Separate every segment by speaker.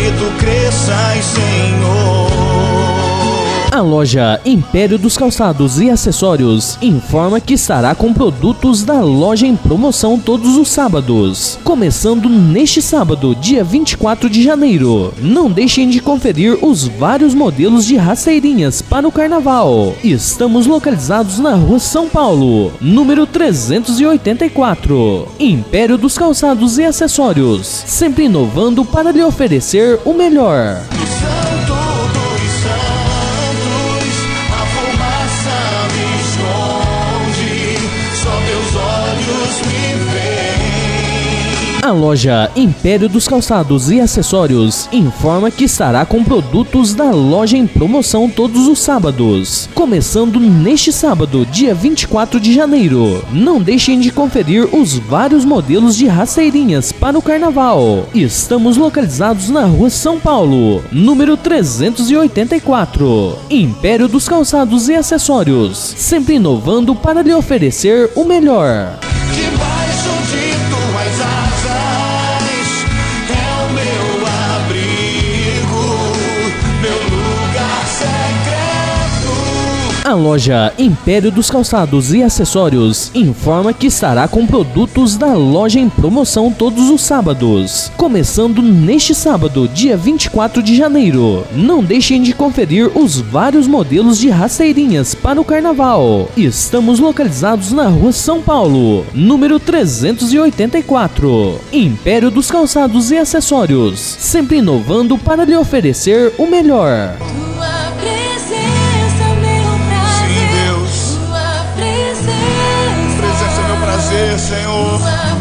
Speaker 1: tu cresças, Senhor.
Speaker 2: A loja Império dos Calçados e Acessórios informa que estará com produtos da loja em promoção todos os sábados, começando neste sábado, dia 24 de janeiro. Não deixem de conferir os vários modelos de rasteirinhas para o carnaval. Estamos localizados na Rua São Paulo, número 384. Império dos Calçados e Acessórios, sempre inovando para lhe oferecer o melhor. A loja Império dos Calçados e Acessórios informa que estará com produtos da loja em promoção todos os sábados, começando neste sábado, dia 24 de janeiro. Não deixem de conferir os vários modelos de rasteirinhas para o carnaval. Estamos localizados na Rua São Paulo, número 384. Império dos Calçados e Acessórios, sempre inovando para lhe oferecer o melhor.
Speaker 1: Debaixo de tuas asas é o meu abrigo, meu lugar secreto.
Speaker 2: A loja Império dos Calçados e Acessórios informa que estará com produtos da loja em promoção todos os sábados, começando neste sábado, dia 24 de janeiro. Não deixem de conferir os vários modelos de rasteirinhas para o carnaval. Estamos localizados na Rua São Paulo, número 384. Império dos Calçados e Acessórios, sempre inovando para lhe oferecer o melhor.
Speaker 1: Senhor.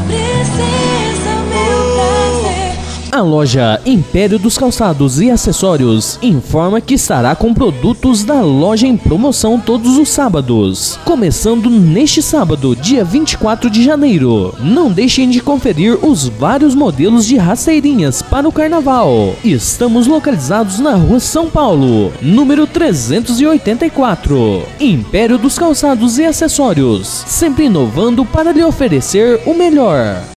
Speaker 2: A loja Império dos Calçados e Acessórios informa que estará com produtos da loja em promoção todos os sábados, começando neste sábado, dia 24 de janeiro. Não deixem de conferir os vários modelos de rasteirinhas para o carnaval. Estamos localizados na Rua São Paulo, número 384. Império dos Calçados e Acessórios, sempre inovando para lhe oferecer o melhor.